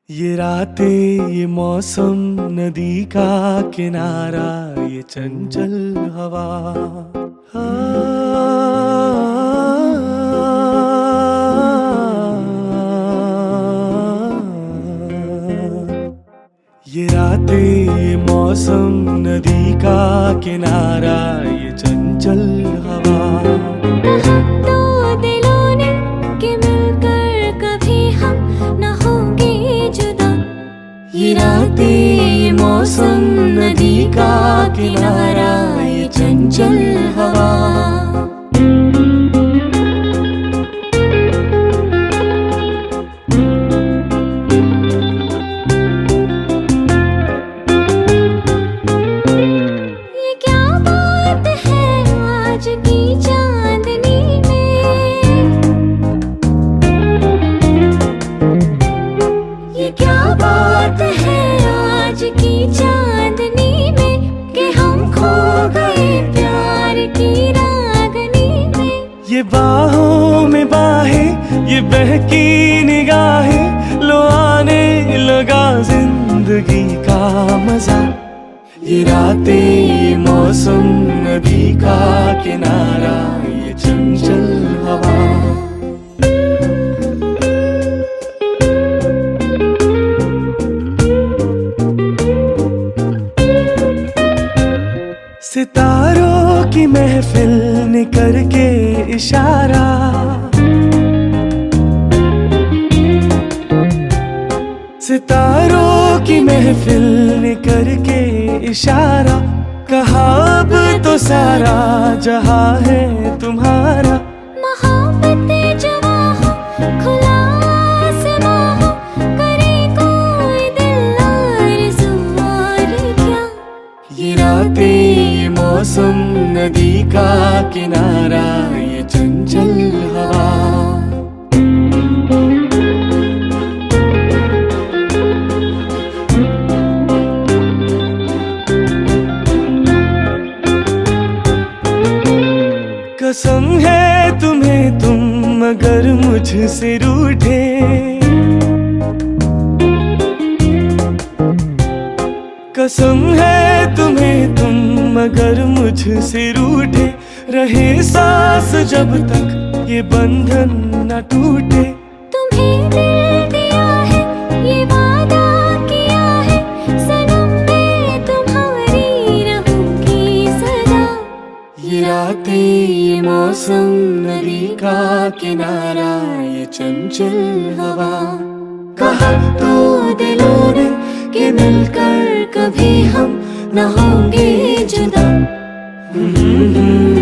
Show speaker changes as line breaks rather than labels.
ये रातें, ये मौसम, नदी का किनारा, ये चंचल हवा, ये रातें, ये मौसम, नदी का किनारा, ये चंचल हवा।
कहा तो दिलों ने कि मिलकर कभी हम न होंगे जुदा।
ये रातें, ये मौसम, नदी का किनारा, ये चंचल हवा।
ये क्या बात है आज की चांदनी में, ये क्या बात है आज की चांदनी में कि हम खो गए प्यार की रागनी में।
ये बाहों में बाहें, ये बहकी निगाहें, लो आने लगा जिंदगी का मजा। ये रातें, ये मौसम, नदी का किनारा, ये चंचल हवा। सितारों की महफिल ने करके इशारा, सितारों की महफिल ने करके इशारा, कहा अब तो सारा जहां है तुम्हारा।
मोहब्बतें जवां हो, खुला आसमां हो, करे कोई दिल आरज़ू और क्या।
ये रातें, ये मौसम, नदी का किनारा, ये चंचल हवा। कसम है तुम्हें तुम अगर मुझसे रूठे, कसम है तुम्हें तुम अगर मुझसे रूठे, रहे सांस जब तक ये बंधन न टूटे।
तुम्हें दिल दिया है, ये वादा किया है, सनम मैं तुम्हारी रहूंगी सदा।
ये रातें, ये मौसम, नदी का किनारा, ये चंचल हवा। कहा तो दिलों ने कि मिलकर कभी हम न होंगे जुदा।